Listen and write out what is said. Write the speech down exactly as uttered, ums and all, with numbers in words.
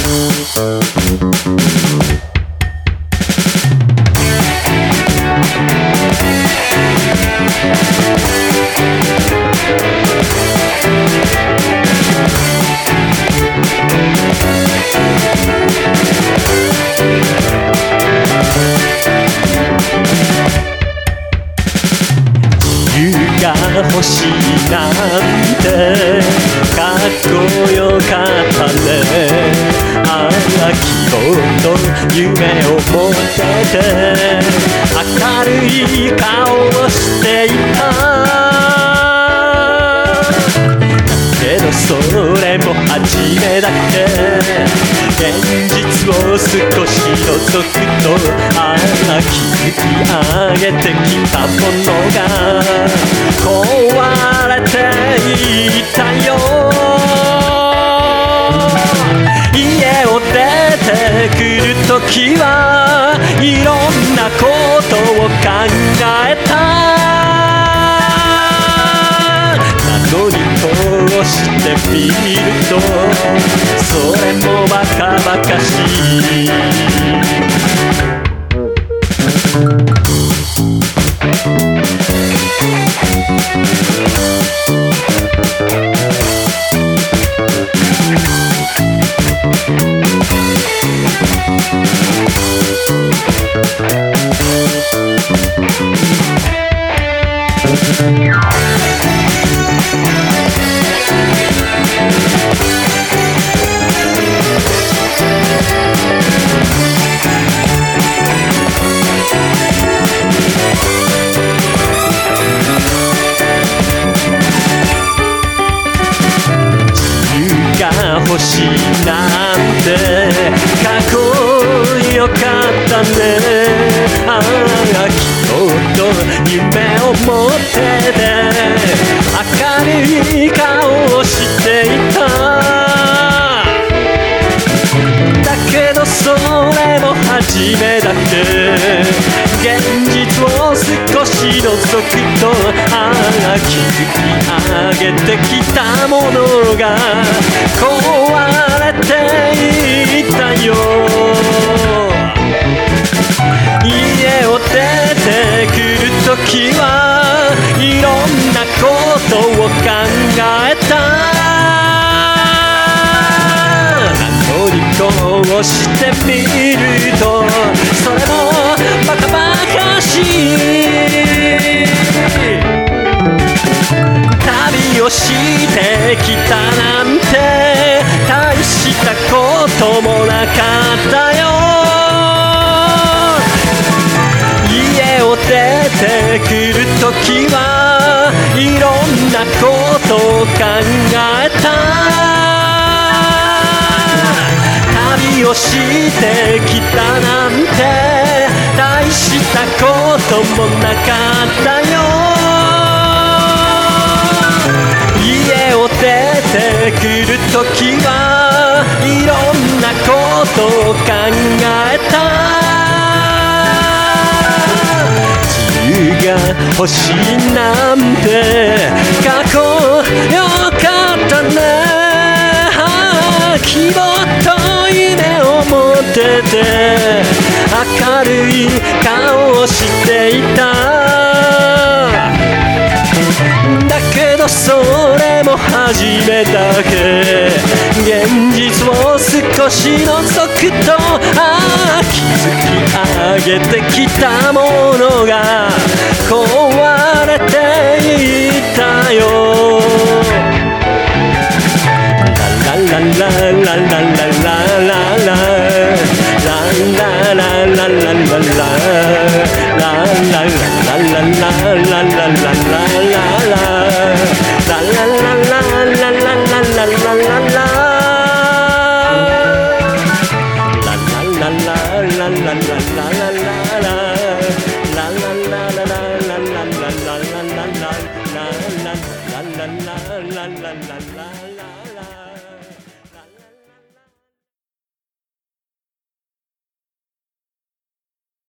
欲しいなんてかっこよかったね。ああ希望と夢を持ってて明るい顔をしていた。だけどそれも初めだけ。現実を少し覗くとああ築き上げてきたものが壊れていたよ。家を出てくるときはいろんなことを考えた。なのにこうしてみるとそれもバカバカしい。欲しいなんてかっこよかったね。ああ希望と夢を持ってて明るい顔をしていた。だけどそれも初めだけ。現実を少し覗くとああ築き上げてきたものが壊れていたよ。家を出てくるときはいろんなことを考えた。なのにこうしてみるとそれもバカバカしい。旅をしてきたなんて大したこともなかったよ。家を出てくるときはいろんなことを考えた。旅をしてきたなんて大したこともなかったよ。家を出てくるときはいろんなことを考えた。自由が欲しいなんてかっこよかったね。希望と夢を持ってて明るい顔をしていた。だけどそれも初めだけ。現実を少し覗くとああ築き上げてきたものが壊れていたよ。ラララララララララララララララ